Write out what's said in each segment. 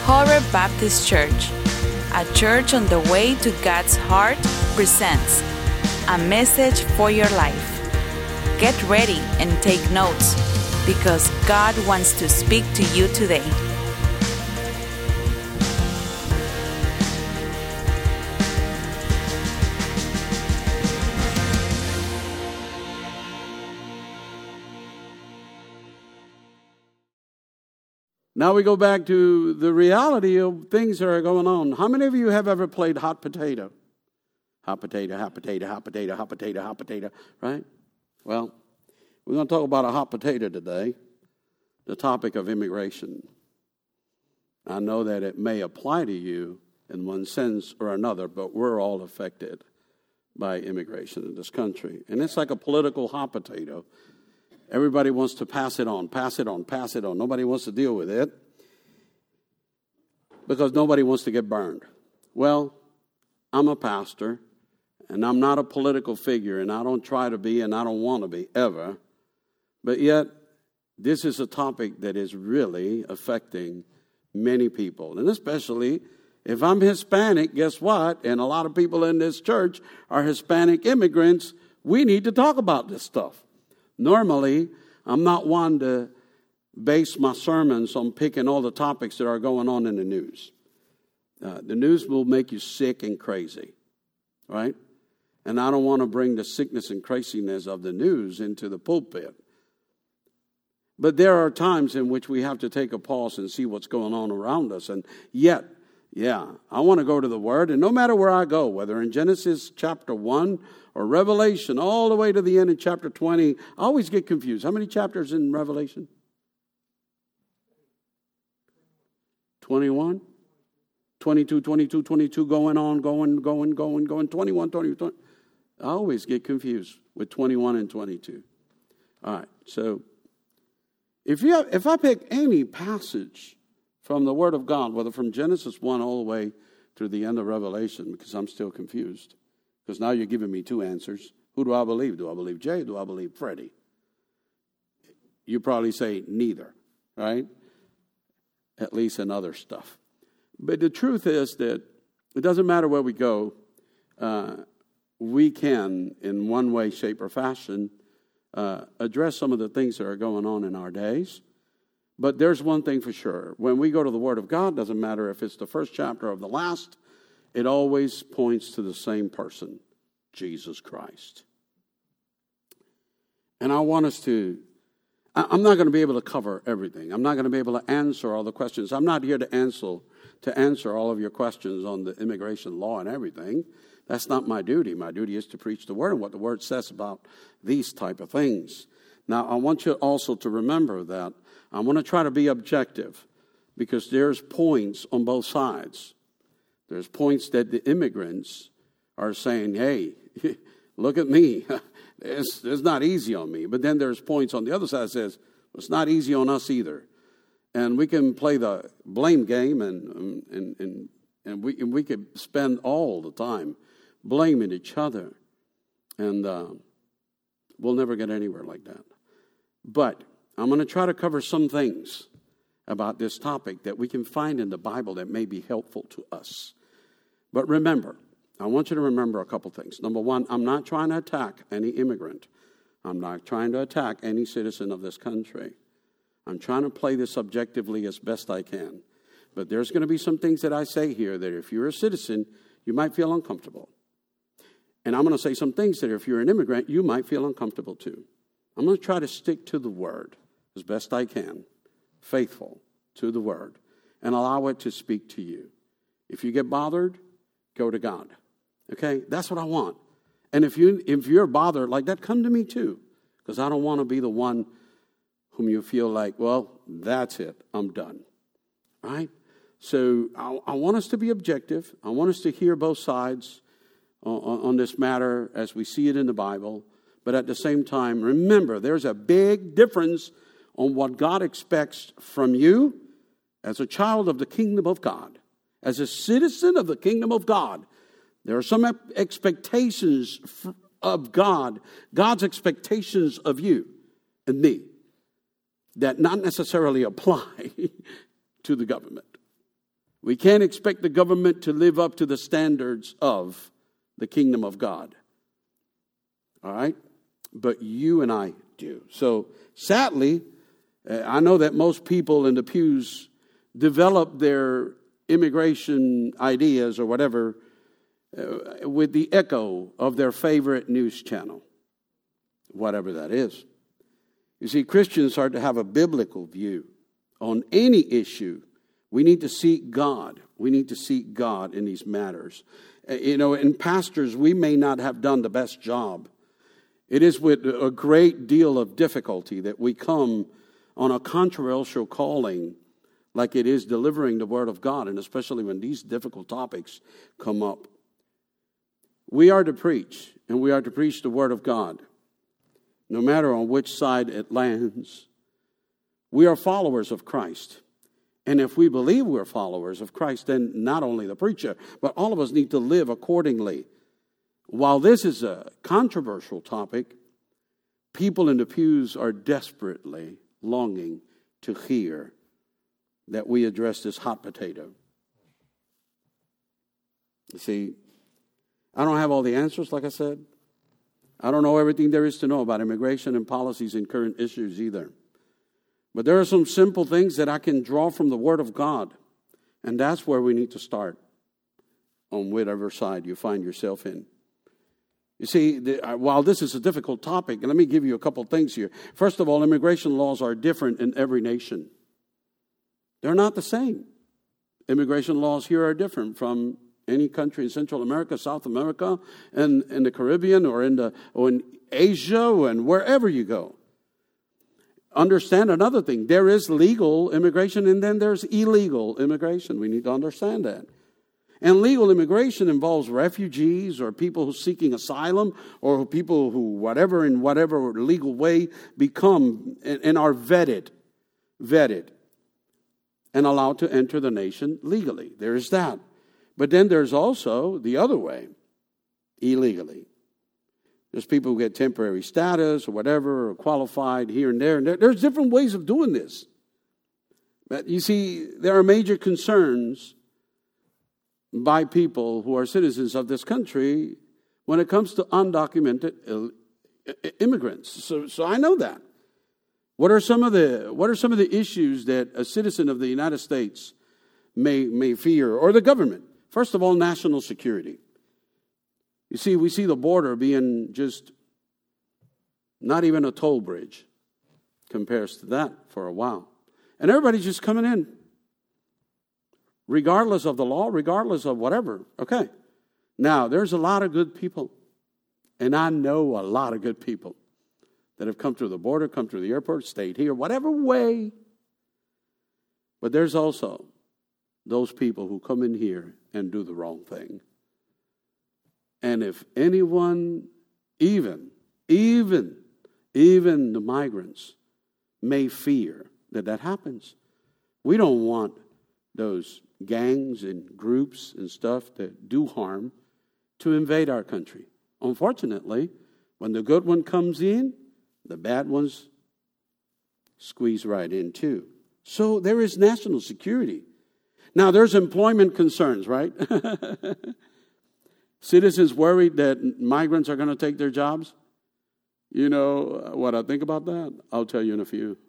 Horeb Baptist Church, a church on the way to God's heart, presents a message for your life. Get ready and take notes, because God wants to speak to you today. Now we go back to the reality of things that are going on. How many of you have ever played hot potato? Hot potato, hot potato, hot potato, hot potato, hot potato, right? Well, we're going to talk about a hot potato today, the topic of immigration. I know that it may apply to you in one sense or another, but we're all affected by immigration in this country. And it's like a political hot potato. Everybody wants to pass it on, pass it on, pass it on. Nobody wants to deal with it because nobody wants to get burned. Well, I'm a pastor, and I'm not a political figure, and I don't try to be, and I don't want to be ever. But yet, this is a topic that is really affecting many people. And especially if I'm Hispanic, guess what? And a lot of people in this church are Hispanic immigrants. We need to talk about this stuff. Normally, I'm not one to base my sermons on picking all the topics that are going on in the news. The news will make you sick and crazy, right? And I don't want to bring the sickness and craziness of the news into the pulpit. But there are times in which we have to take a pause and see what's going on around us. And yet, I want to go to the Word. And no matter where I go, whether in Genesis chapter 1 or Revelation, all the way to the end of chapter 20, I always get confused. How many chapters in Revelation? 21? 22, 22, 22, going on, going, 21, 20. I always get confused with 21 and 22. All right, so if I pick any passage from the Word of God, whether from Genesis 1 all the way through the end of Revelation, because I'm still confused, because now you're giving me two answers. Who do I believe? Do I believe Jay? Do I believe Freddie? You probably say neither, right? At least in other stuff. But the truth is that it doesn't matter where we go. We can, in one way, shape, or fashion, address some of the things that are going on in our days. But there's one thing for sure. When we go to the Word of God, doesn't matter if it's the first chapter of the last, it always points to the same person, Jesus Christ. And I want us to, I'm not going to be able to cover everything. I'm not going to be able to answer all the questions. I'm not here to answer all of your questions on the immigration law and everything. That's not my duty. My duty is to preach the Word and what the Word says about these type of things. Now, I want you also to remember that I want to try to be objective because there's points on both sides. There's points that the immigrants are saying, hey, look at me. It's not easy on me. But then there's points on the other side that says, it's not easy on us either. And we can play the blame game and we could spend all the time blaming each other. And we'll never get anywhere like that. But I'm going to try to cover some things about this topic that we can find in the Bible that may be helpful to us. But remember, I want you to remember a couple things. Number one, I'm not trying to attack any immigrant. I'm not trying to attack any citizen of this country. I'm trying to play this objectively as best I can. But there's going to be some things that I say here that if you're a citizen, you might feel uncomfortable. And I'm going to say some things that if you're an immigrant, you might feel uncomfortable too. I'm going to try to stick to the Word as best I can, faithful to the Word, and allow it to speak to you. If you get bothered, go to God. Okay? That's what I want. And if you're bothered like that, come to me too, because I don't want to be the one whom you feel like, well, that's it. I'm done. All right? So I want us to be objective. I want us to hear both sides on this matter as we see it in the Bible. But at the same time, remember, there's a big difference on what God expects from you as a child of the kingdom of God. As a citizen of the kingdom of God, there are some expectations of God, God's expectations of you and me, that not necessarily apply to the government. We can't expect the government to live up to the standards of the kingdom of God. All right? But you and I do. So sadly, I know that most people in the pews develop their immigration ideas or whatever with the echo of their favorite news channel, whatever that is. You see, Christians are to have a biblical view on any issue. We need to seek God. We need to seek God in these matters. And pastors, we may not have done the best job. It is with a great deal of difficulty that we come on a controversial calling like it is delivering the Word of God, and especially when these difficult topics come up. We are to preach, and we are to preach the Word of God, no matter on which side it lands. We are followers of Christ. And if we believe we're followers of Christ, then not only the preacher, but all of us need to live accordingly. While this is a controversial topic, people in the pews are desperately longing to hear that we address this hot potato. You see, I don't have all the answers, like I said. I don't know everything there is to know about immigration and policies and current issues either. But there are some simple things that I can draw from the Word of God. And that's where we need to start, on whatever side you find yourself in. You see, while this is a difficult topic, and let me give you a couple things here. First of all, immigration laws are different in every nation. They're not the same. Immigration laws here are different from any country in Central America, South America, and in the Caribbean, or in Asia, and wherever you go. Understand another thing. There is legal immigration, and then there's illegal immigration. We need to understand that. And legal immigration involves refugees or people who are seeking asylum, or people who, in whatever legal way, become and are vetted and allowed to enter the nation legally. There is that. But then there's also the other way, illegally. There's people who get temporary status or whatever, or qualified here and there. And there's different ways of doing this. But you see, there are major concerns by people who are citizens of this country when it comes to undocumented immigrants. So I know that. What are some of the issues that a citizen of the United States may fear, or the government? First of all, national security. You see, we see the border being just not even a toll bridge compares to that for a while. And everybody's just coming in, regardless of the law, regardless of whatever. Okay. Now, there's a lot of good people, and I know a lot of good people that have come through the border, come through the airport, stayed here, whatever way. But there's also those people who come in here and do the wrong thing. And if anyone, even the migrants, may fear that happens, we don't want those gangs and groups and stuff that do harm to invade our country. Unfortunately, when the good one comes in, the bad ones squeeze right in too. So there is national security. Now, there's employment concerns, right? Citizens worried that migrants are going to take their jobs. You know what I think about that? I'll tell you in a few.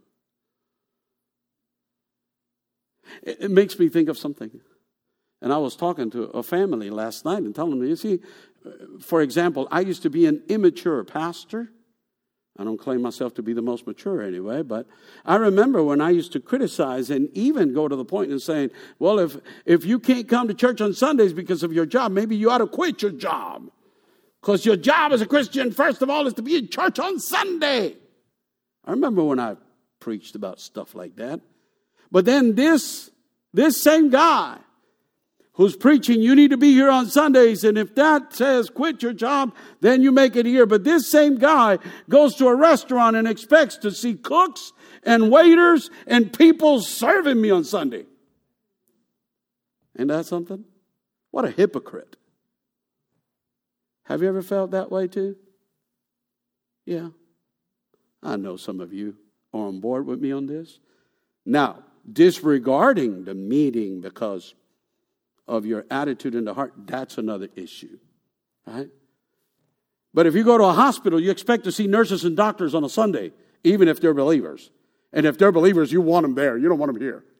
It makes me think of something. And I was talking to a family last night and telling them, you see, for example, I used to be an immature pastor. I don't claim myself to be the most mature anyway, but I remember when I used to criticize and even go to the point in saying, well, if you can't come to church on Sundays because of your job, maybe you ought to quit your job. Because your job as a Christian, first of all, is to be in church on Sunday. I remember when I preached about stuff like that. But then this same guy who's preaching, you need to be here on Sundays, and if that says quit your job, then you make it here. But this same guy goes to a restaurant and expects to see cooks and waiters and people serving me on Sunday. Ain't that something? What a hypocrite. Have you ever felt that way too? Yeah. I know some of you are on board with me on this. Now, disregarding the meeting because of your attitude in the heart, that's another issue. Right? But if you go to a hospital, you expect to see nurses and doctors on a Sunday, even if they're believers. And if they're believers, you want them there. You don't want them here.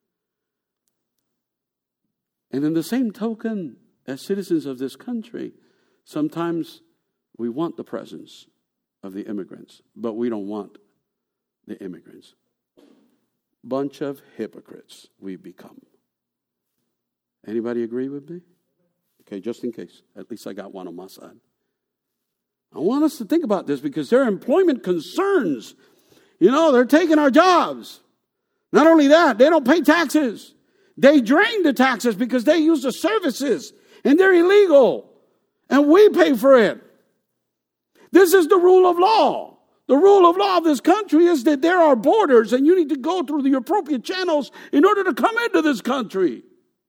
And in the same token, as citizens of this country, sometimes we want the presence of the immigrants, but we don't want the immigrants. Bunch of hypocrites we've become. Anybody agree with me? Okay, just in case. At least I got one on my side. I want us to think about this because there are employment concerns. They're taking our jobs. Not only that, they don't pay taxes. They drain the taxes because they use the services and they're illegal. And we pay for it. This is the rule of law. The rule of law of this country is that there are borders and you need to go through the appropriate channels in order to come into this country.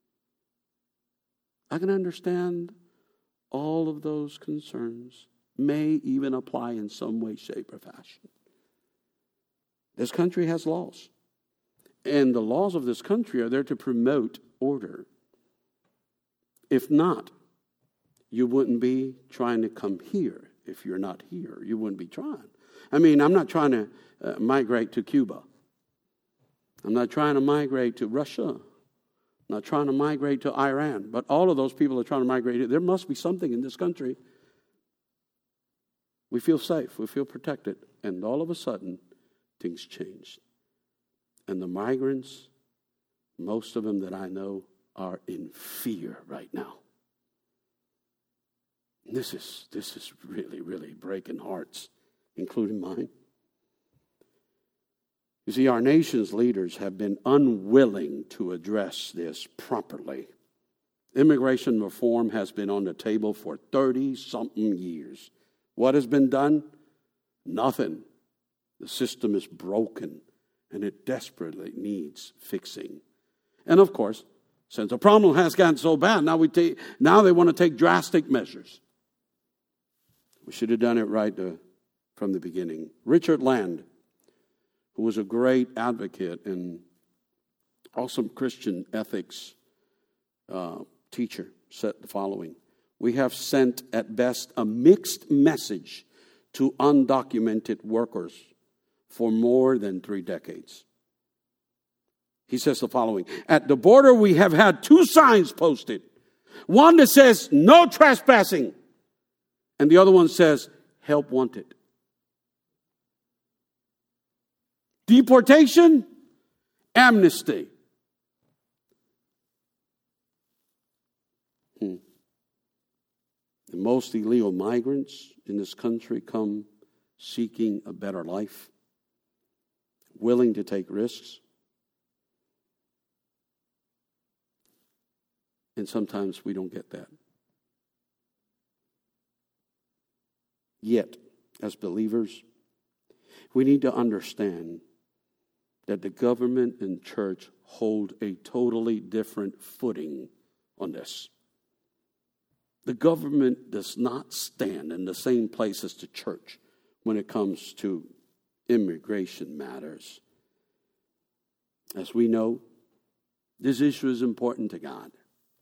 I can understand all of those concerns may even apply in some way, shape, or fashion. This country has laws. And the laws of this country are there to promote order. If not, you wouldn't be trying to come here. If you're not here, you wouldn't be trying. I'm not trying to migrate to Cuba. I'm not trying to migrate to Russia. I'm not trying to migrate to Iran. But all of those people are trying to migrate. There must be something in this country. We feel safe. We feel protected. And all of a sudden, things changed. And the migrants, most of them that I know, are in fear right now. This is really, really breaking hearts, including mine. You see, our nation's leaders have been unwilling to address this properly. Immigration reform has been on the table for 30-something years. What has been done? Nothing. The system is broken, and it desperately needs fixing. And of course, since the problem has gotten so bad, now they want to take drastic measures. We should have done it right from the beginning. Richard Land, who was a great advocate and awesome Christian ethics teacher, said the following: "We have sent at best a mixed message to undocumented workers for more than 3 decades." He says the following: "At the border, we have had 2 signs posted. One that says, 'No trespassing,' and the other one says, 'Help wanted.' Deportation, amnesty." And most illegal migrants in this country come seeking a better life, willing to take risks. And sometimes we don't get that. Yet, as believers, we need to understand that the government and church hold a totally different footing on this. The government does not stand in the same place as the church when it comes to immigration matters. As we know, this issue is important to God.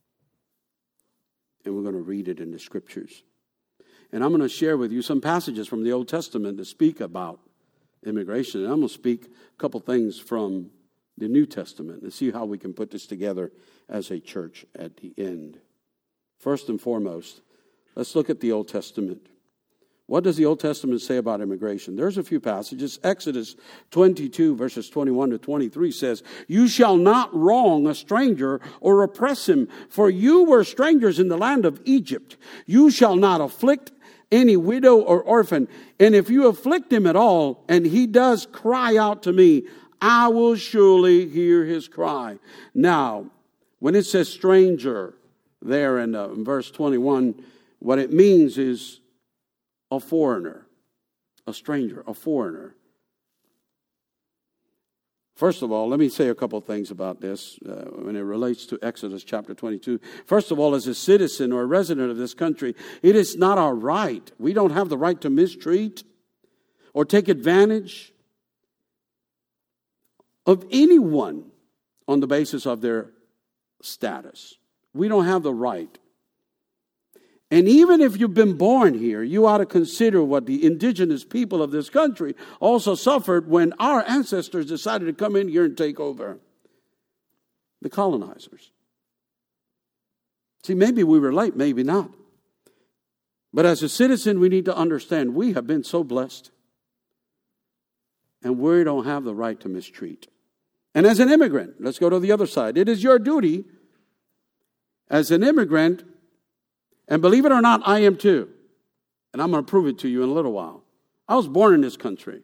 And we're going to read it in the Scriptures. And I'm going to share with you some passages from the Old Testament that speak about immigration. And I'm going to speak a couple things from the New Testament and see how we can put this together as a church at the end. First and foremost, let's look at the Old Testament. What does the Old Testament say about immigration? There's a few passages. Exodus 22, verses 21 to 23 says, "You shall not wrong a stranger or oppress him, for you were strangers in the land of Egypt. You shall not afflict any widow or orphan. And if you afflict him at all, and he does cry out to me, I will surely hear his cry." Now, when it says stranger there in verse 21, what it means is a foreigner, a stranger, a foreigner. First of all, let me say a couple things about this when it relates to Exodus chapter 22. First of all, as a citizen or a resident of this country, it is not our right. We don't have the right to mistreat or take advantage of anyone on the basis of their status. We don't have the right. And even if you've been born here, you ought to consider what the indigenous people of this country also suffered when our ancestors decided to come in here and take over. The colonizers. See, maybe we were late, maybe not. But as a citizen, we need to understand we have been so blessed. And we don't have the right to mistreat. And as an immigrant, let's go to the other side. It is your duty as an immigrant, and believe it or not, I am too. And I'm going to prove it to you in a little while. I was born in this country.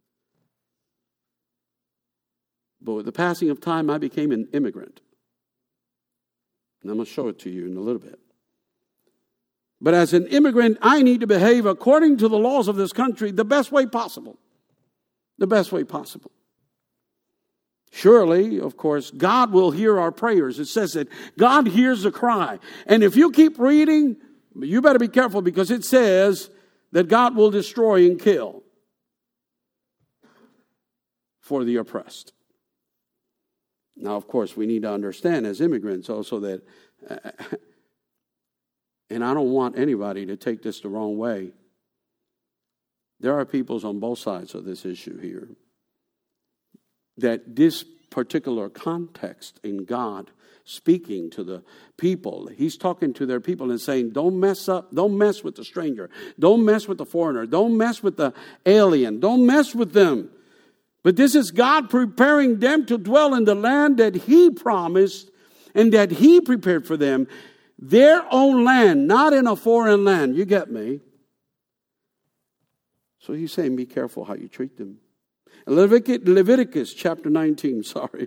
But with the passing of time, I became an immigrant. And I'm going to show it to you in a little bit. But as an immigrant, I need to behave according to the laws of this country the best way possible. The best way possible. Surely, of course, God will hear our prayers. It says that God hears the cry. And if you keep reading, you better be careful because it says that God will destroy and kill for the oppressed. Now, of course, we need to understand as immigrants also that, and I don't want anybody to take this the wrong way, there are peoples on both sides of this issue here. That this particular context in God speaking to the people, he's talking to their people and saying, don't mess with the stranger. Don't mess with the foreigner. Don't mess with the alien. Don't mess with them. But this is God preparing them to dwell in the land that he promised and that he prepared for them. Their own land, not in a foreign land. You get me? So he's saying, be careful how you treat them. Leviticus chapter 19,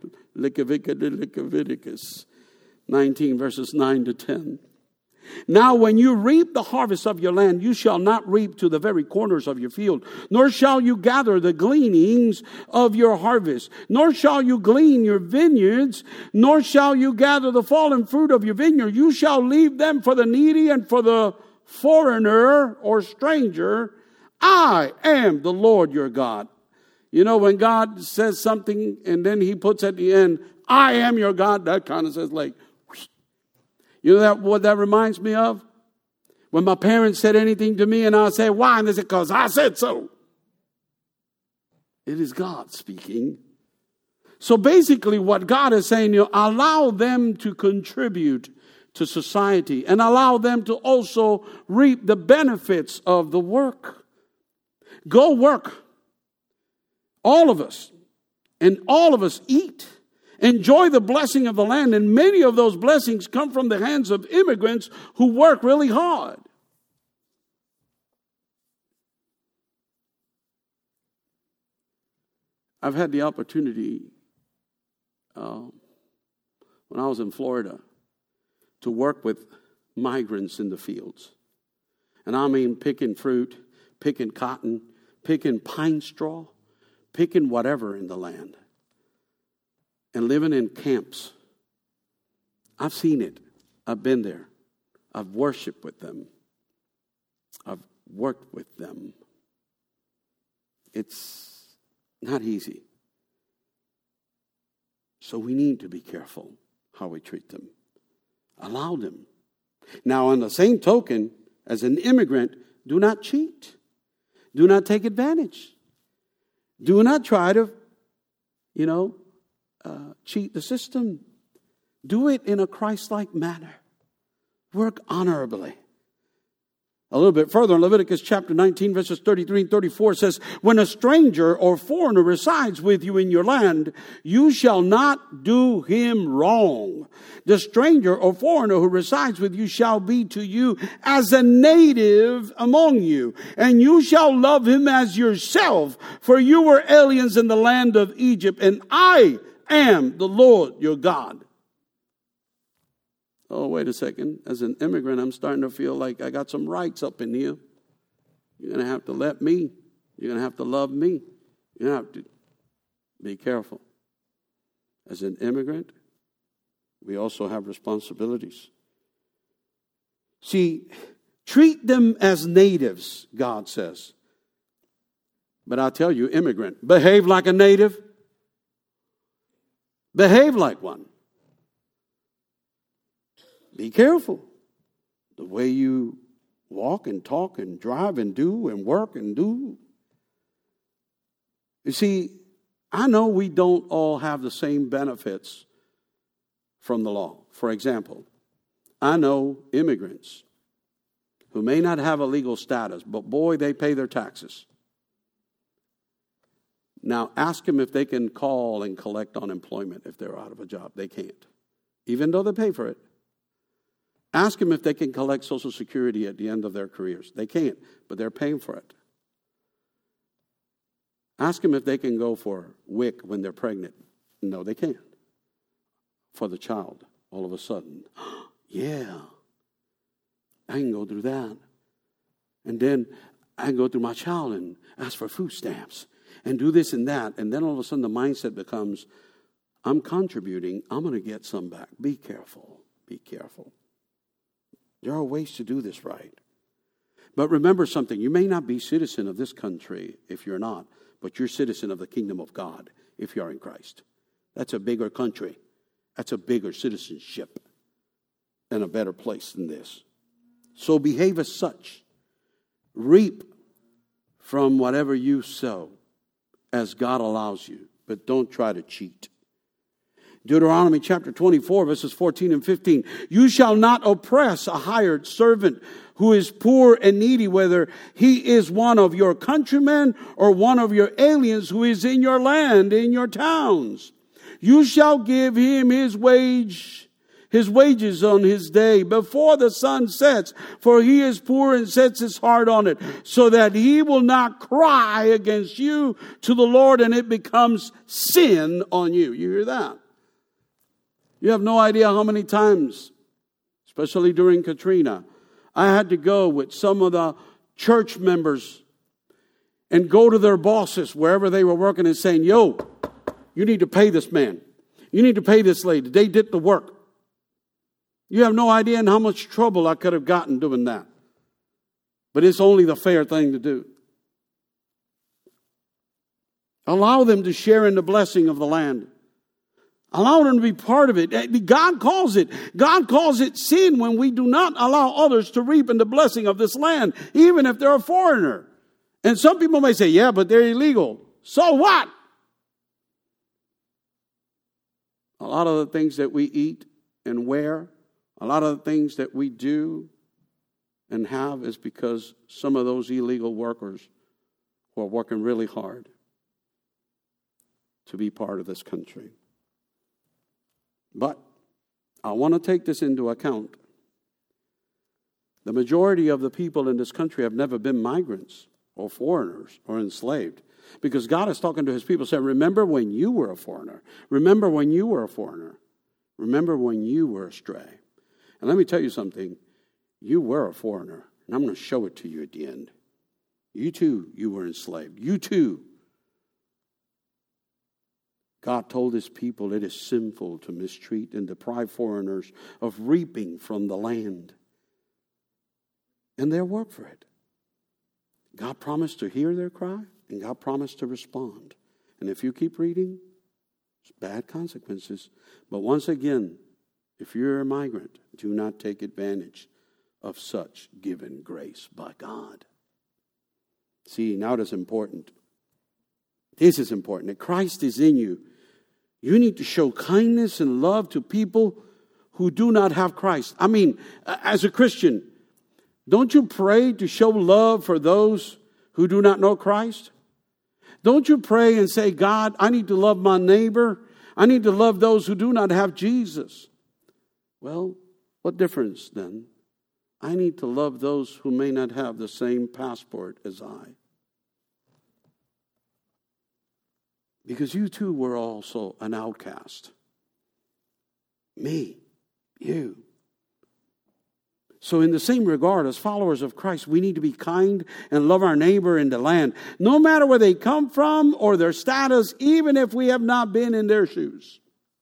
Leviticus 19, verses 9 to 10. Now when you reap the harvest of your land, you shall not reap to the very corners of your field, nor shall you gather the gleanings of your harvest, nor shall you glean your vineyards, nor shall you gather the fallen fruit of your vineyard. You shall leave them for the needy and for the foreigner or stranger. I am the Lord your God. You know, when God says something and then he puts at the end, I am your God, that kind of says like, whoosh. You know what that reminds me of? When my parents said anything to me and I say, why? And they say, because I said so. It is God speaking. So basically what God is saying, allow them to contribute to society and allow them to also reap the benefits of the work. Go work. All of us. And all of us eat. Enjoy the blessing of the land. And many of those blessings come from the hands of immigrants who work really hard. I've had the opportunity when I was in Florida to work with migrants in the fields. And I mean picking fruit, picking cotton, picking pine straw, picking whatever in the land. And living in camps. I've seen it. I've been there. I've worshiped with them. I've worked with them. It's not easy. So we need to be careful how we treat them. Allow them. Now, on the same token, as an immigrant, do not cheat. Do not take advantage. Do not try to, cheat the system. Do it in a Christ-like manner. Work honorably. A little bit further in Leviticus chapter 19, verses 33 and 34 says, when a stranger or foreigner resides with you in your land, you shall not do him wrong. The stranger or foreigner who resides with you shall be to you as a native among you, and you shall love him as yourself, for you were aliens in the land of Egypt, and I am the Lord your God. Oh, wait a second. As an immigrant, I'm starting to feel like I got some rights up in here. You're going to have to let me. You're going to have to love me. You're going to have to be careful. As an immigrant, we also have responsibilities. See, treat them as natives, God says. But I'll tell you, immigrant, behave like a native. Behave like one. Be careful. The way you walk and talk and drive and do and work and do. You see, I know we don't all have the same benefits from the law. For example, I know immigrants who may not have a legal status, but boy, they pay their taxes. Now, ask them if they can call and collect unemployment if they're out of a job. They can't, even though they pay for it. Ask them if they can collect Social Security at the end of their careers. They can't, but they're paying for it. Ask them if they can go for WIC when they're pregnant. No, they can't. For the child, all of a sudden, yeah, I can go through that. And then I can go through my child and ask for food stamps and do this and that. And then all of a sudden the mindset becomes, I'm contributing, I'm going to get some back. Be careful. Be careful. There are ways to do this right. But remember something, you may not be citizen of this country if you're not, but you're citizen of the kingdom of God if you're in Christ. That's a bigger country. That's a bigger citizenship and a better place than this. So behave as such. Reap from whatever you sow as God allows you, but don't try to cheat. Deuteronomy chapter 24, verses 14 and 15. You shall not oppress a hired servant who is poor and needy, whether he is one of your countrymen or one of your aliens who is in your land, in your towns. You shall give him his wages on his day before the sun sets, for he is poor and sets his heart on it, so that he will not cry against you to the Lord and it becomes sin on you. You hear that? You have no idea how many times, especially during Katrina, I had to go with some of the church members and go to their bosses wherever they were working and saying, yo, you need to pay this man. You need to pay this lady. They did the work. You have no idea in how much trouble I could have gotten doing that. But it's only the fair thing to do. Allow them to share in the blessing of the land. Allow them to be part of it. God calls it sin when we do not allow others to reap in the blessing of this land, even if they're a foreigner. And some people may say, yeah, but they're illegal. So what? A lot of the things that we eat and wear, a lot of the things that we do and have is because some of those illegal workers who are working really hard to be part of this country. But I want to take this into account. The majority of the people in this country have never been migrants or foreigners or enslaved. Because God is talking to his people saying, remember when you were a foreigner. Remember when you were a foreigner. Remember when you were astray. And let me tell you something. You were a foreigner. And I'm going to show it to you at the end. You too, you were enslaved. You too. God told his people it is sinful to mistreat and deprive foreigners of reaping from the land. And they'll work for it. God promised to hear their cry, and God promised to respond. And if you keep reading, it's bad consequences. But once again, if you're a migrant, do not take advantage of such given grace by God. See, now that's important. This is important. That Christ is in you. You need to show kindness and love to people who do not have Christ. I mean, as a Christian, don't you pray to show love for those who do not know Christ? Don't you pray and say, God, I need to love my neighbor. I need to love those who do not have Jesus. Well, what difference then? I need to love those who may not have the same passport as I. Because you too were also an outcast. Me, you. So in the same regard, as followers of Christ, we need to be kind and love our neighbor in the land, no matter where they come from or their status, even if we have not been in their shoes.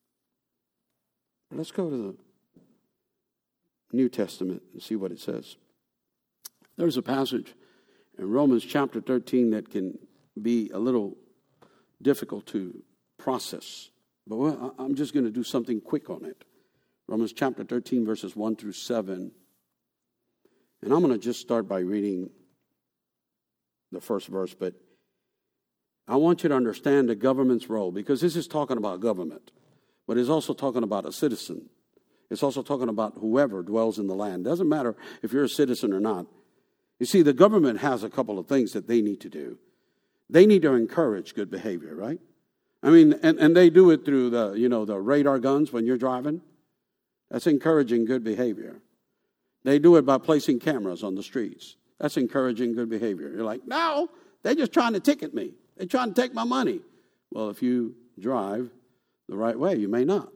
Let's go to the New Testament and see what it says. There's a passage in Romans chapter 13 that can be a little difficult to process, but I'm just going to do something quick on it. Romans chapter 13, verses 1 through 7. And I'm going to just start by reading the first verse, but I want you to understand the government's role, because this is talking about government, but it's also talking about a citizen. It's also talking about whoever dwells in the land. Doesn't matter if you're a citizen or not. You see, the government has a couple of things that they need to do. They need to encourage good behavior, right? I mean, and they do it through the radar guns when you're driving. That's encouraging good behavior. They do it by placing cameras on the streets. That's encouraging good behavior. You're like, no, they're just trying to ticket me. They're trying to take my money. Well, if you drive the right way, you may not.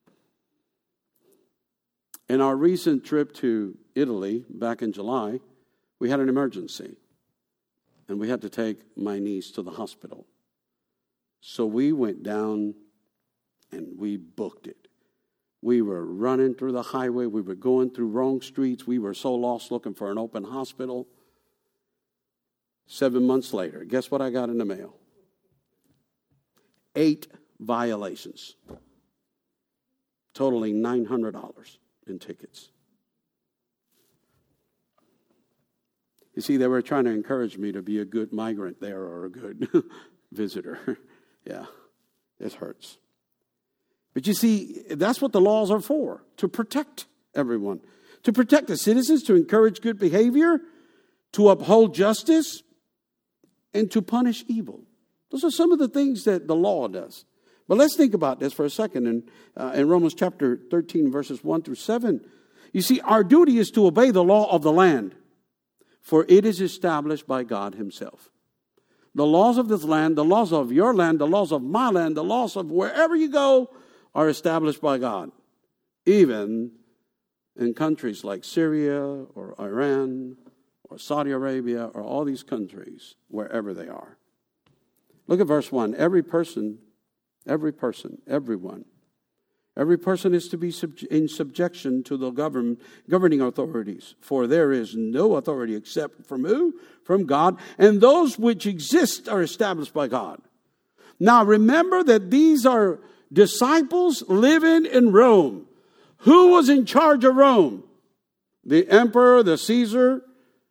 In our recent trip to Italy back in July, we had an emergency, and we had to take my niece to the hospital. So we went down and we booked it. We were running through the highway. We were going through wrong streets. We were so lost looking for an open hospital. 7 months later, guess what I got in the mail? 8 violations, totaling $900 in tickets. You see, they were trying to encourage me to be a good migrant there or a good visitor. Yeah, it hurts. But you see, that's what the laws are for, to protect everyone, to protect the citizens, to encourage good behavior, to uphold justice, and to punish evil. Those are some of the things that the law does. But let's think about this for a second. In Romans chapter 13, verses 1 through 7, you see, our duty is to obey the law of the land, for it is established by God himself. The laws of this land, the laws of your land, the laws of my land, the laws of wherever you go are established by God, even in countries like Syria or Iran or Saudi Arabia or all these countries, wherever they are. Look at verse 1. Every person, everyone. Every person is to be in subjection to the governing authorities, for there is no authority except from who? From God, and those which exist are established by God. Now remember that these are disciples living in Rome. Who was in charge of Rome? The emperor, the Caesar,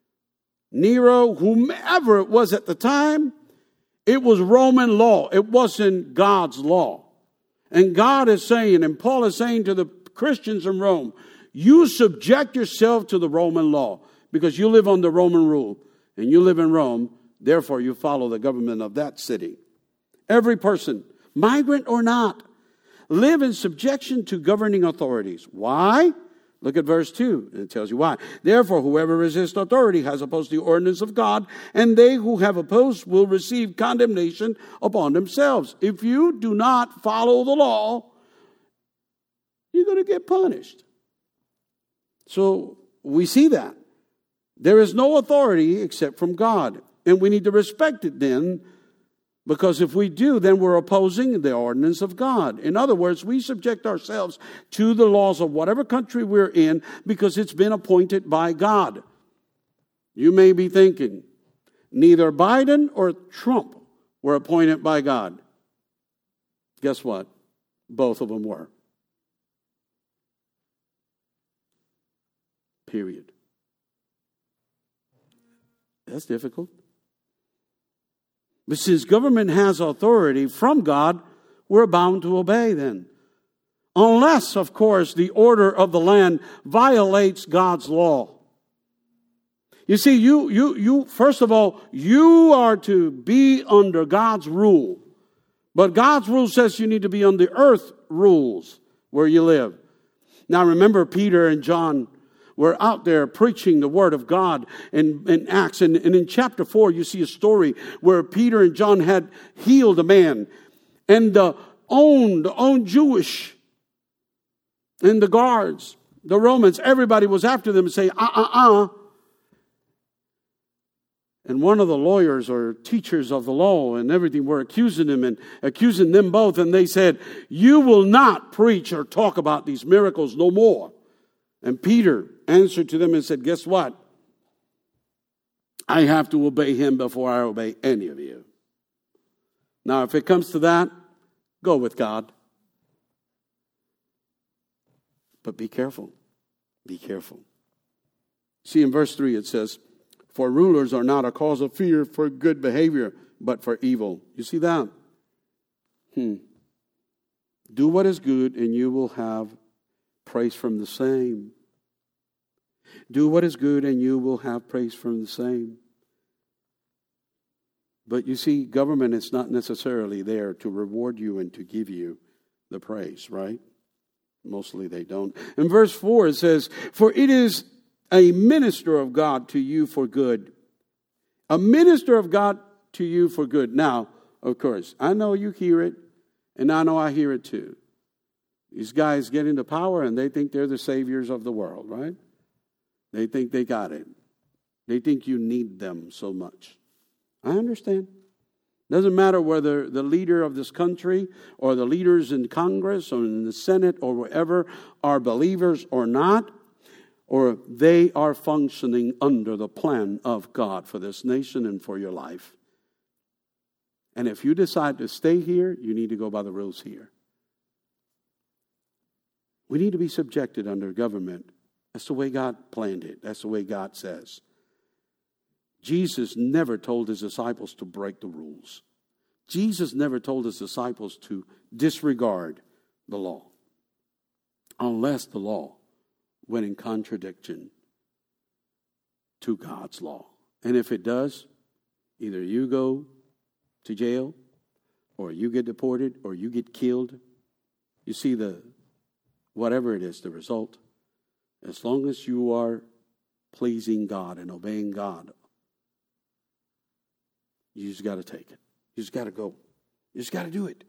Nero, whomever it was at the time. It was Roman law. It wasn't God's law. And God is saying, and Paul is saying to the Christians in Rome, you subject yourself to the Roman law because you live under Roman rule and you live in Rome. Therefore, you follow the government of that city. Every person, migrant or not, live in subjection to governing authorities. Why? Look at verse 2, and it tells you why. Therefore, whoever resists authority has opposed the ordinance of God, and they who have opposed will receive condemnation upon themselves. If you do not follow the law, you're going to get punished. So we see that. There is no authority except from God, and we need to respect it then, because if we do, then we're opposing the ordinance of God. In other words, we subject ourselves to the laws of whatever country we're in because it's been appointed by God. You may be thinking, neither Biden or Trump were appointed by God. Guess what? Both of them were. Period. That's difficult. But since government has authority from God, we're bound to obey then. Unless, of course, the order of the land violates God's law. You see, you first of all, you are to be under God's rule. But God's rule says you need to be under earth rules where you live. Now remember, Peter and John were out there preaching the word of God in Acts. And in chapter 4, you see a story where Peter and John had healed a man. And the own Jewish and the guards, the Romans, everybody was after them and saying, And one of the lawyers or teachers of the law and everything were accusing him and accusing them both. And they said, you will not preach or talk about these miracles no more. And Peter answered to them and said, guess what? I have to obey him before I obey any of you. Now, if it comes to that, go with God. But be careful. Be careful. See, in verse 3 it says, for rulers are not a cause of fear for good behavior, but for evil. You see that? Do what is good and you will have praise from the same. Do what is good and you will have praise from the same. But you see, government is not necessarily there to reward you and to give you the praise, right? Mostly they don't. In verse 4 it says, for it is a minister of God to you for good. A minister of God to you for good. Now, of course, I know you hear it, and I know I hear it too. These guys get into power and they think they're the saviors of the world, right? They think they got it. They think you need them so much. I understand. Doesn't matter whether the leader of this country or the leaders in Congress or in the Senate or wherever are believers or not, or they are functioning under the plan of God for this nation and for your life. And if you decide to stay here, you need to go by the rules here. We need to be subjected under government. That's the way God planned it. That's the way God says. Jesus never told his disciples to break the rules. Jesus never told his disciples to disregard the law, unless the law went in contradiction to God's law. And if it does, either you go to jail, or you get deported, or you get killed. You see, whatever it is, the result, as long as you are pleasing God and obeying God, you just got to take it. You just got to go. You just got to do it.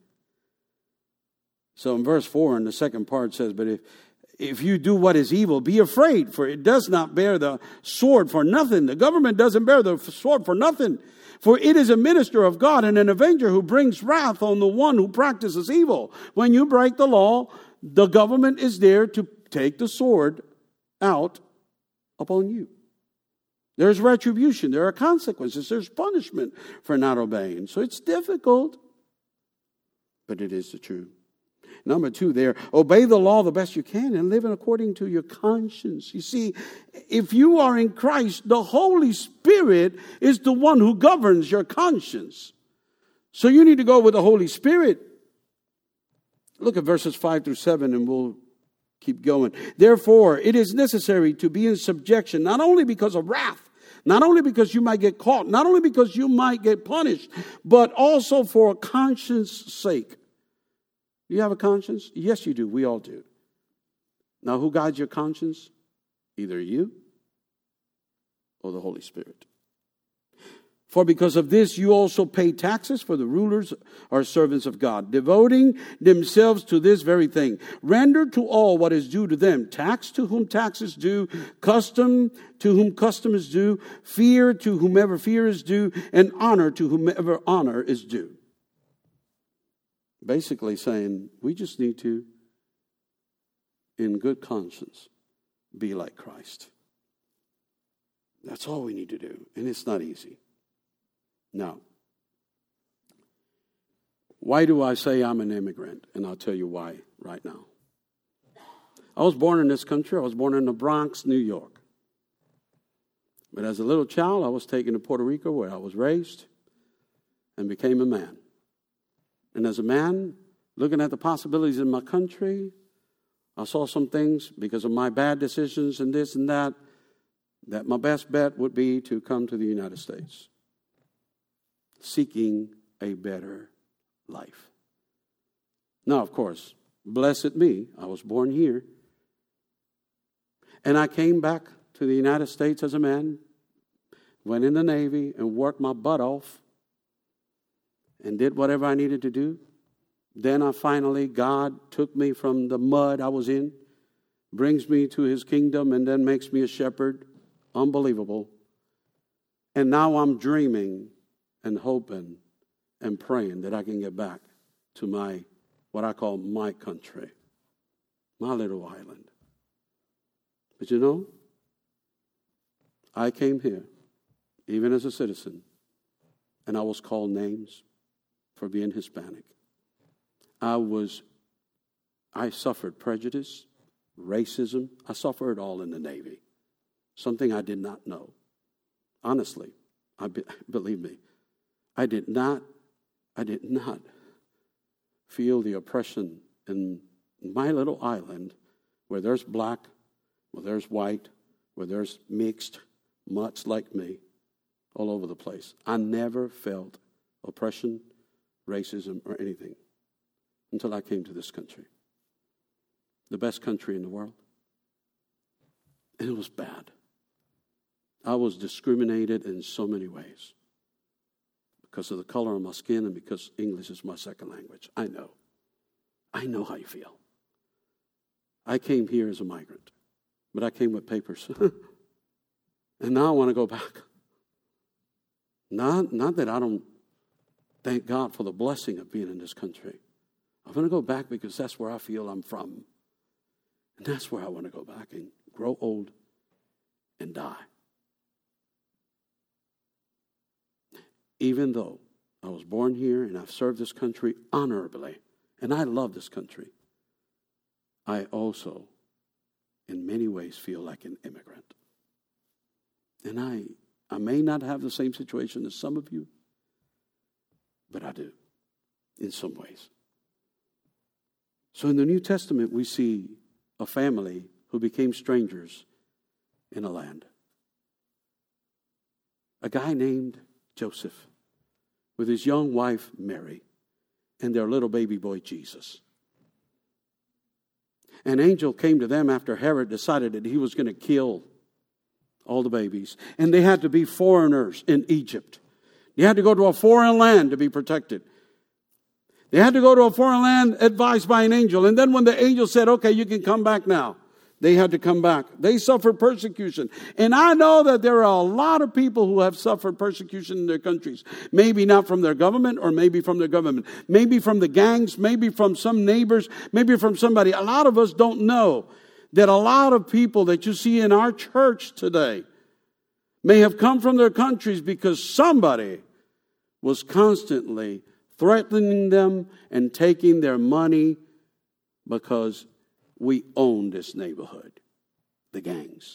So in verse 4, in the second part says, but if you do what is evil, be afraid, for it does not bear the sword for nothing. The government doesn't bear the sword for nothing. For it is a minister of God and an avenger who brings wrath on the one who practices evil. When you break the law, the government is there to take the sword out upon you. There's retribution. There are consequences. There's punishment for not obeying. So it's difficult, but it is the truth. Number 2 there, obey the law the best you can and live according to your conscience. You see, if you are in Christ, the Holy Spirit is the one who governs your conscience. So you need to go with the Holy Spirit. Look at verses 5 through 7 and we'll keep going. Therefore, it is necessary to be in subjection, not only because of wrath, not only because you might get caught, not only because you might get punished, but also for conscience sake. Do you have a conscience? Yes, you do. We all do. Now, who guides your conscience? Either you or the Holy Spirit. For because of this, you also pay taxes, for the rulers are servants of God, devoting themselves to this very thing. Render to all what is due to them. Tax to whom tax is due, custom to whom custom is due, fear to whomever fear is due, and honor to whomever honor is due. Basically saying, we just need to, in good conscience, be like Christ. That's all we need to do. And it's not easy. Now, why do I say I'm an immigrant? And I'll tell you why right now. I was born in this country. I was born in the Bronx, New York. But as a little child, I was taken to Puerto Rico, where I was raised, and became a man. And as a man, looking at the possibilities in my country, I saw some things because of my bad decisions and this and that my best bet would be to come to the United States, seeking a better life. Now, of course, blessed me, I was born here. And I came back to the United States as a man, went in the Navy and worked my butt off and did whatever I needed to do. Then God took me from the mud I was in, brings me to his kingdom, and then makes me a shepherd. Unbelievable. And now I'm dreaming and hoping and praying that I can get back to what I call my country, my little island. But you know, I came here, even as a citizen, and I was called names for being Hispanic. I suffered prejudice. racism. I suffered it all in the Navy. Something I did not know. Honestly, believe me, I did not feel the oppression in my little island where there's black, where there's white, where there's mixed, much like me, all over the place. I never felt oppression, racism, or anything until I came to this country. The best country in the world. And it was bad. I was discriminated in so many ways because of the color of my skin and because English is my second language. I know how you feel. I came here as a migrant, but I came with papers. And now I want to go back. Not that I don't thank God for the blessing of being in this country. I want to go back because that's where I feel I'm from. And that's where I want to go back and grow old and die. Even though I was born here and I've served this country honorably, and I love this country, I also, in many ways, feel like an immigrant. And I may not have the same situation as some of you, but I do, in some ways. So in the New Testament, we see a family who became strangers in a land. A guy named Joseph with his young wife, Mary, and their little baby boy, Jesus. An angel came to them after Herod decided that he was going to kill all the babies. And they had to be foreigners in Egypt. You had to go to a foreign land to be protected. They had to go to a foreign land advised by an angel. And then when the angel said, okay, you can come back now, they had to come back. They suffered persecution. And I know that there are a lot of people who have suffered persecution in their countries. Maybe not from their government, or maybe from their government. Maybe from the gangs, maybe from some neighbors, maybe from somebody. A lot of us don't know that a lot of people that you see in our church today may have come from their countries because somebody was constantly threatening them and taking their money because we own this neighborhood, the gangs.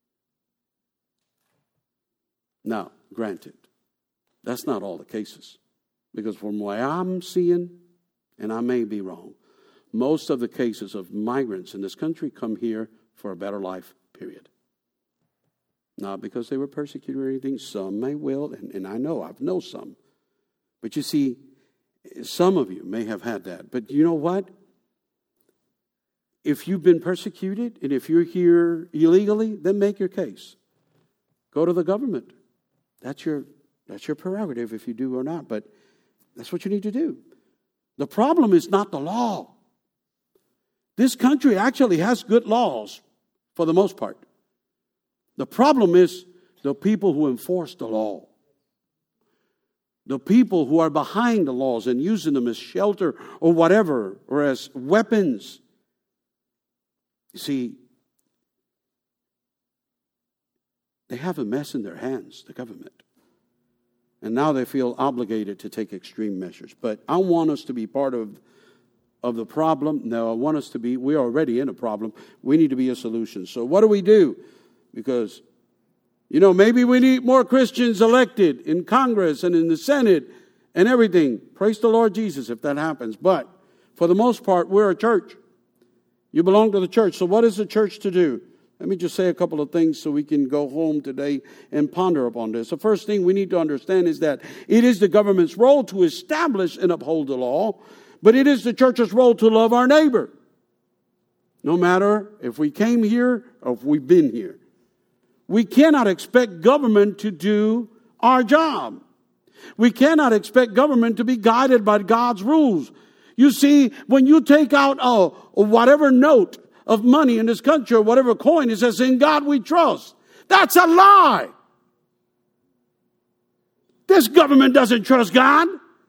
Now, granted, that's not all the cases. Because from what I'm seeing, and I may be wrong, most of the cases of migrants in this country come here for a better life, period. Not because they were persecuted or anything. Some may will, and I know some. But you see, some of you may have had that. But you know what? If you've been persecuted and if you're here illegally, then make your case. Go to the government. That's your prerogative if you do or not. But that's what you need to do. The problem is not the law. This country actually has good laws for the most part. The problem is the people who enforce the law. The people who are behind the laws and using them as shelter or whatever, or as weapons. You see, they have a mess in their hands, the government. And now they feel obligated to take extreme measures. But I want us to be part of the problem. No, I want us to be, we're already in a problem. We need to be a solution. So what do we do? Because, maybe we need more Christians elected in Congress and in the Senate and everything. Praise the Lord Jesus if that happens. But for the most part, we're a church. You belong to the church. So what is the church to do? Let me just say a couple of things so we can go home today and ponder upon this. The first thing we need to understand is that it is the government's role to establish and uphold the law, but it is the church's role to love our neighbor. No matter if we came here or if we've been here. We cannot expect government to do our job. We cannot expect government to be guided by God's rules. You see, when you take out whatever note of money in this country or whatever coin, it says, in God we trust. That's a lie. This government doesn't trust God.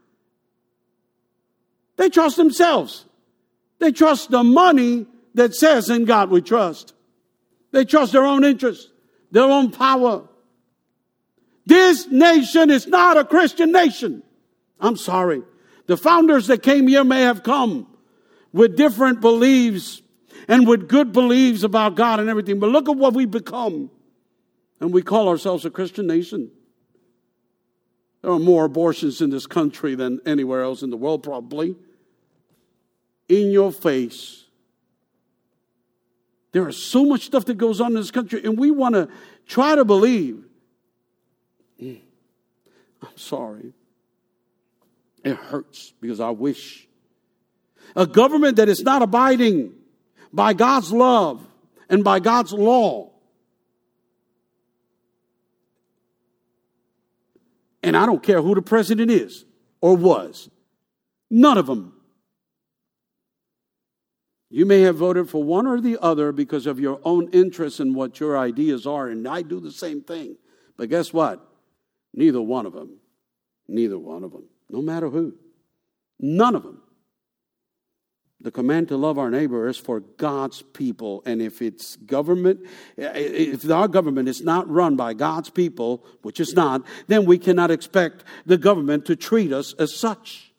They trust themselves. They trust the money that says, in God we trust. They trust their own interests, their own power. This nation is not a Christian nation. I'm sorry. The founders that came here may have come with different beliefs and with good beliefs about God and everything. But look at what we've become. And we call ourselves a Christian nation. There are more abortions in this country than anywhere else in the world, probably. In your face. There is so much stuff that goes on in this country, and we want to try to believe. I'm sorry. It hurts because I wish a government that is not abiding by God's love and by God's law. And I don't care who the president is or was. None of them. You may have voted for one or the other because of your own interests and what your ideas are, and I do the same thing. But guess what? Neither one of them. Neither one of them. No matter who. None of them. The command to love our neighbor is for God's people. And if it's government, if our government is not run by God's people, which is not, then we cannot expect the government to treat us as such.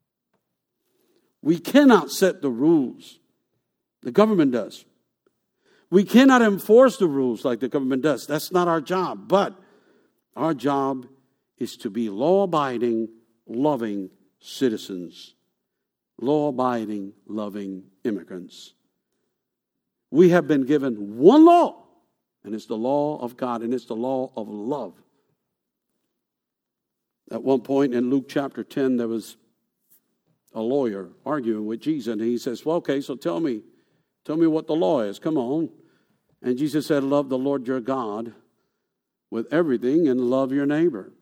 We cannot set the rules. The government does. We cannot enforce the rules like the government does. That's not our job. But our job is to be law-abiding, loving citizens. Law-abiding, loving immigrants. We have been given one law, and it's the law of God, and it's the law of love. At one point in Luke chapter 10, there was a lawyer arguing with Jesus, and he says, well, okay, so tell me what the law is. Come on. And Jesus said, love the Lord your God with everything and love your neighbor.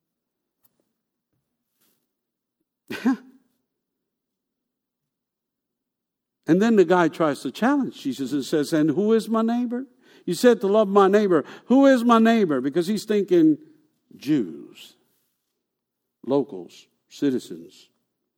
And then the guy tries to challenge Jesus and says, and who is my neighbor? You said to love my neighbor. Who is my neighbor? Because he's thinking Jews, locals, citizens.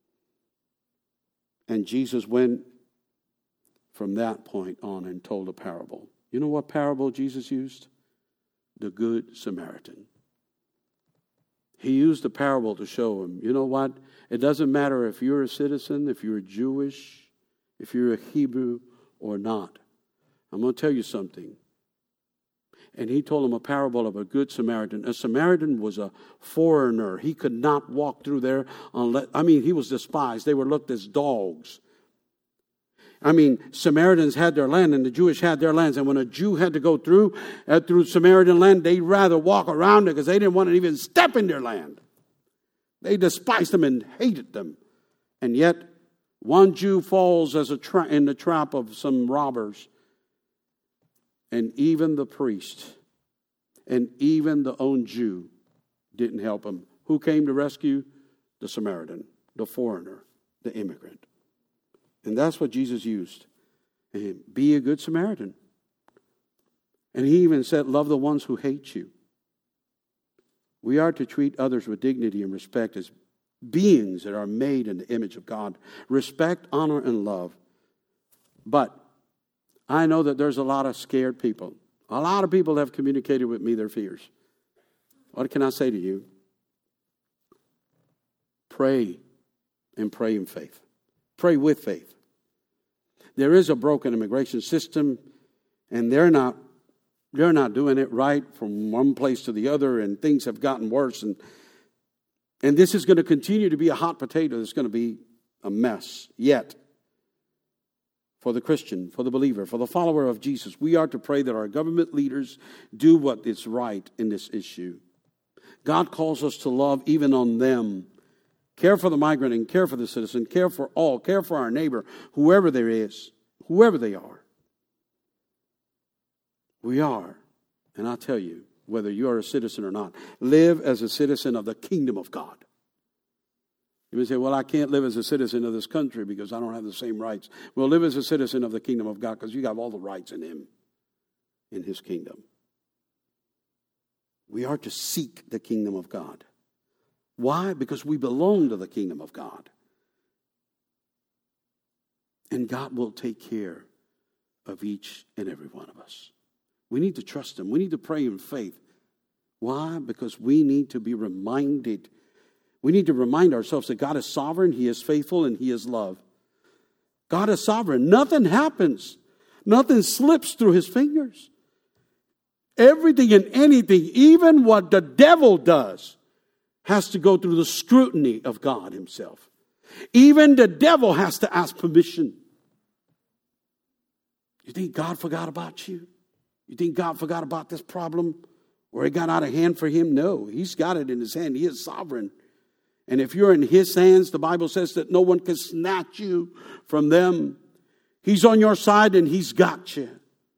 And Jesus went from that point on and told a parable. You know what parable Jesus used? The Good Samaritan. He used the parable to show him, you know what? It doesn't matter if you're a citizen, if you're Jewish, if you're a Hebrew or not. I'm going to tell you something. And he told him a parable of a good Samaritan. A Samaritan was a foreigner. He could not walk through there unless, he was despised. They were looked as dogs. Samaritans had their land and the Jewish had their lands. And when a Jew had to go through Samaritan land, they'd rather walk around it because they didn't want to even step in their land. They despised them and hated them. And yet, one Jew falls in the trap of some robbers. And even the priest and even the own Jew didn't help him. Who came to rescue? The Samaritan, the foreigner, the immigrant. And that's what Jesus used. And be a good Samaritan. And he even said, love the ones who hate you. We are to treat others with dignity and respect as beings that are made in the image of God. Respect, honor, and love. But I know that there's a lot of scared people. A lot of people have communicated with me their fears. What can I say to you? Pray, and pray in faith. Pray with faith. There is a broken immigration system, and they're not doing it right from one place to the other, and things have gotten worse. And this is going to continue to be a hot potato. It's going to be a mess. Yet, for the Christian, for the believer, for the follower of Jesus, we are to pray that our government leaders do what is right in this issue. God calls us to love even on them. Care for the migrant and care for the citizen. Care for all. Care for our neighbor, whoever there is, whoever they are. We are, and I'll tell you, whether you are a citizen or not, live as a citizen of the kingdom of God. You may say, well, I can't live as a citizen of this country because I don't have the same rights. Well, live as a citizen of the kingdom of God because you have all the rights in Him, in His kingdom. We are to seek the kingdom of God. Why? Because we belong to the kingdom of God. And God will take care of each and every one of us. We need to trust Him. We need to pray in faith. Why? Because we need to be reminded. We need to remind ourselves that God is sovereign, He is faithful, and He is love. God is sovereign. Nothing happens Nothing slips through his fingers. Everything and anything, even what the devil does, has to go through the scrutiny of God himself. Even the devil has to ask permission. You think God forgot about you? You think God forgot about this problem? Or it got out of hand for him? No, he's got it in his hand. He is sovereign. And if you're in his hands, the Bible says that no one can snatch you from them. He's on your side and he's got you.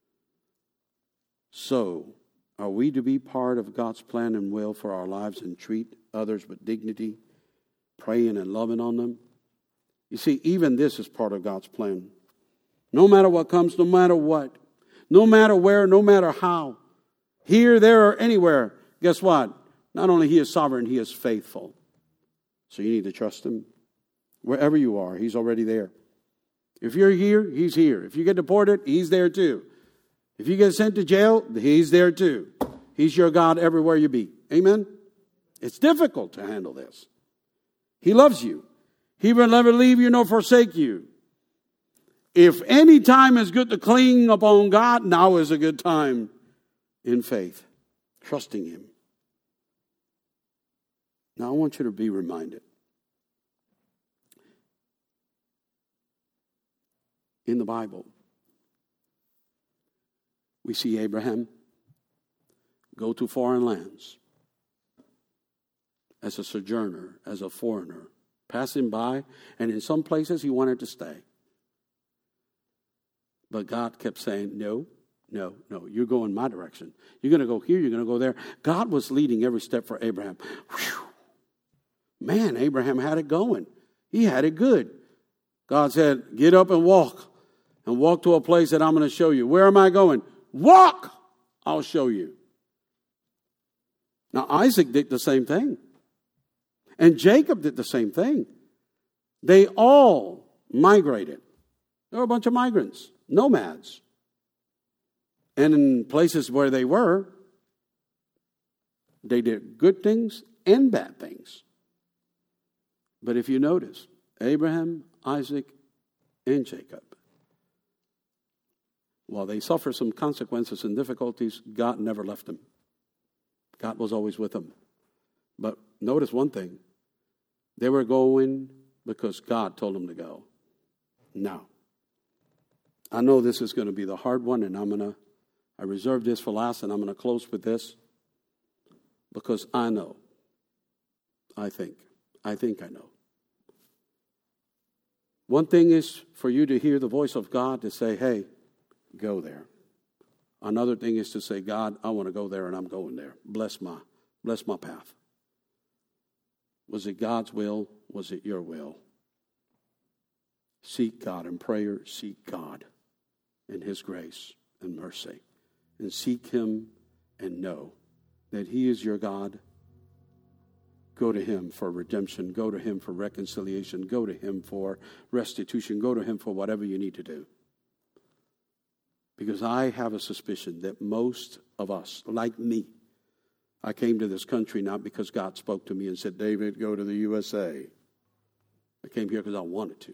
So, are we to be part of God's plan and will for our lives and treat others with dignity, praying and loving on them? You see, even this is part of God's plan. No matter what comes, no matter what, no matter where, no matter how, here, there, or anywhere, guess what? Not only he is sovereign, he is faithful. So you need to trust him. Wherever you are, he's already there. If you're here, he's here. If you get deported, he's there too. If you get sent to jail, he's there too. He's your God everywhere you be. Amen? It's difficult to handle this. He loves you. He will never leave you nor forsake you. If any time is good to cling upon God, now is a good time in faith, trusting him. Now I want you to be reminded. In the Bible, we see Abraham go to foreign lands as a sojourner, as a foreigner, passing by, and in some places he wanted to stay. But God kept saying, no, you're going my direction. You're going to go here, you're going to go there. God was leading every step for Abraham. Whew. Man, Abraham had it going. He had it good. God said, get up and walk to a place that I'm going to show you. Where am I going? Walk! I'll show you. Now, Isaac did the same thing. And Jacob did the same thing. They all migrated. There were a bunch of migrants, nomads. And in places where they were, they did good things and bad things. But if you notice, Abraham, Isaac, and Jacob, while they suffered some consequences and difficulties, God never left them. God was always with them. But notice one thing. They were going because God told them to go. Now, I know this is going to be the hard one, and I reserve this for last, and I'm going to close with this. Because I know. I think I know. One thing is for you to hear the voice of God to say, hey, go there. Another thing is to say, God, I want to go there and I'm going there. Bless my path. Was it God's will? Was it your will? Seek God in prayer. Seek God in his grace and mercy. And seek him and know that he is your God. Go to him for redemption. Go to him for reconciliation. Go to him for restitution. Go to him for whatever you need to do. Because I have a suspicion that most of us, like me, I came to this country not because God spoke to me and said, David, go to the USA. I came here because I wanted to.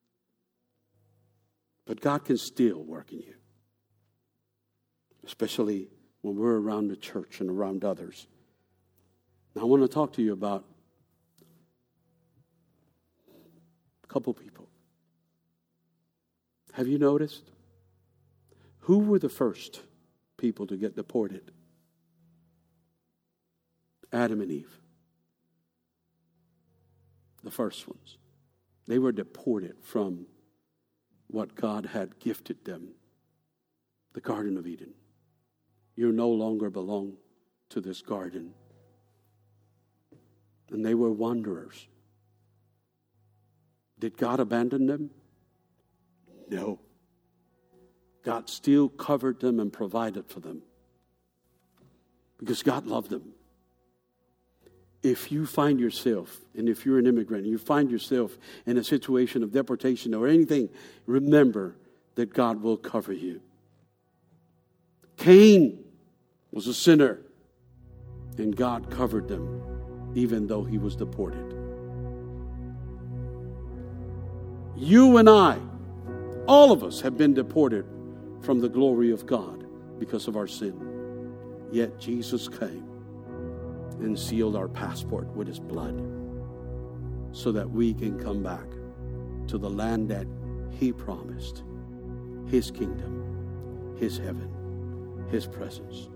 But God can still work in you. Especially when we're around the church and around others. Now I want to talk to you about a couple people. Have you noticed? Who were the first people to get deported? Adam and Eve. The first ones. They were deported from what God had gifted them. The Garden of Eden. You no longer belong to this garden. And they were wanderers. Did God abandon them? No. God still covered them and provided for them. Because God loved them. If you find yourself, and if you're an immigrant, and you find yourself in a situation of deportation or anything, remember that God will cover you. Cain was a sinner, and God covered them, even though he was deported. You and I, all of us have been deported from the glory of God because of our sin. Yet Jesus came and sealed our passport with his blood so that we can come back to the land that he promised, his kingdom, his heaven, his presence.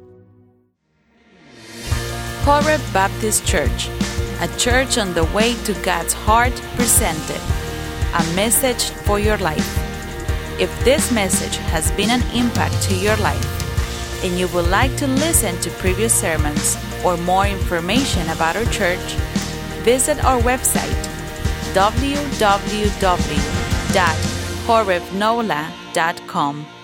Horeb Baptist Church, a church on the way to God's heart, presented a message for your life. If this message has been an impact to your life and you would like to listen to previous sermons or more information about our church, visit our website www.horebnola.com.